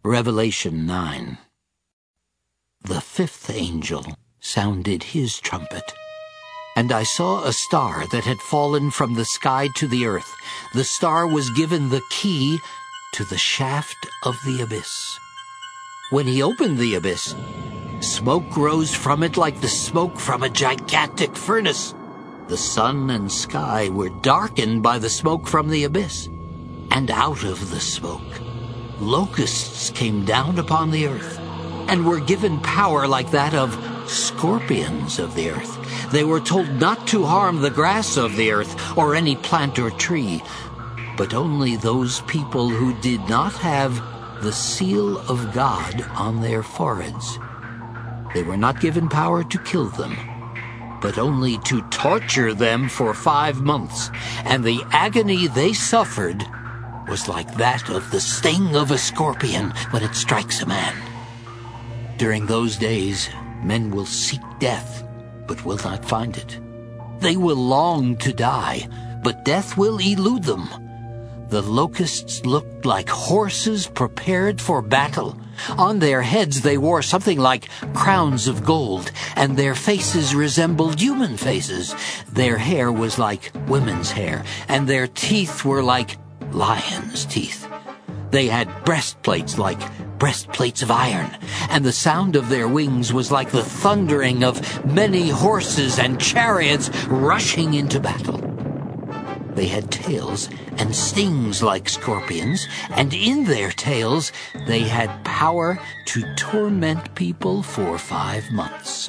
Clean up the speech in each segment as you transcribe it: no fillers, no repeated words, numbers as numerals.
Revelation 9. The fifth angel sounded his trumpet, and I saw a star that had fallen from the sky to the earth. The star was given the key to the shaft of the abyss. When he opened the abyss, smoke rose from it like the smoke from a gigantic furnace. The sun and sky were darkened by the smoke from the abyss, and out of the smoke locusts came down upon the earth, and were given power like that of scorpions of the earth. They were told not to harm the grass of the earth or any plant or tree, but only those people who did not have the seal of God on their foreheads. They were not given power to kill them, but only to torture them for 5 months, and the agony they suffered was like that of the sting of a scorpion when it strikes a man. During those days, men will seek death, but will not find it. They will long to die, but death will elude them. The locusts looked like horses prepared for battle. On their heads they wore something like crowns of gold, and their faces resembled human faces. Their hair was like women's hair, and their teeth were like lions' teeth. They had breastplates like breastplates of iron, and the sound of their wings was like the thundering of many horses and chariots rushing into battle. They had tails and stings like scorpions, and in their tails they had power to torment people for 5 months.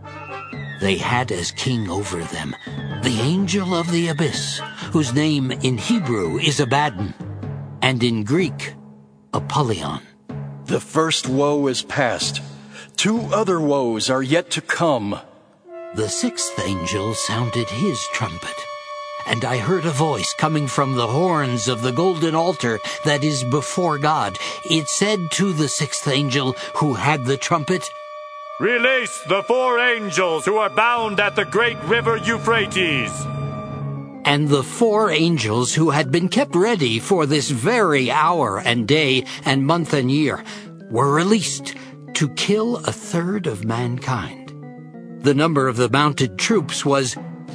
They had as king over them the angel of the abyss, whose name in Hebrew is Abaddon, and in Greek, Apollyon. The first woe is past. 2 other woes are yet to come. The sixth angel sounded his trumpet, and I heard a voice coming from the horns of the golden altar that is before God. It said to the sixth angel who had the trumpet, "Release the 4 angels who are bound at the great river Euphrates." And the 4 angels who had been kept ready for this very hour and day and month and year were released to kill 1/3 of mankind. The number of the mounted troops was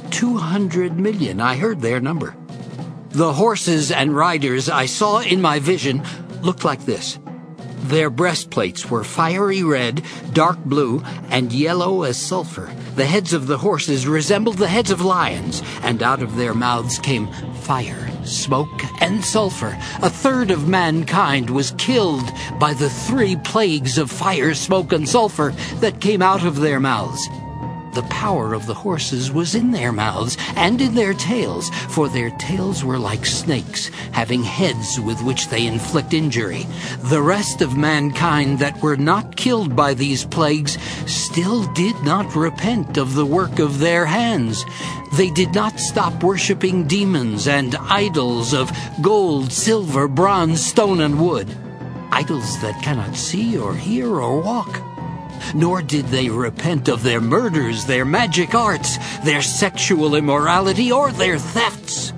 200 million. I heard their number. The horses and riders I saw in my vision looked like this. Their breastplates were fiery red, dark blue, and yellow as sulfur. The heads of the horses resembled the heads of lions, and out of their mouths came fire, smoke, and sulfur. 1/3 of mankind was killed by the 3 plagues of fire, smoke, and sulfur that came out of their mouths. The power of the horses was in their mouths and in their tails, for their tails were like snakes, having heads with which they inflict injury. The rest of mankind that were not killed by these plagues still did not repent of the work of their hands. They did not stop worshiping demons and idols of gold, silver, bronze, stone, and wood, idols that cannot see or hear or walk. Nor did they repent of their murders, their magic arts, their sexual immorality, or their thefts.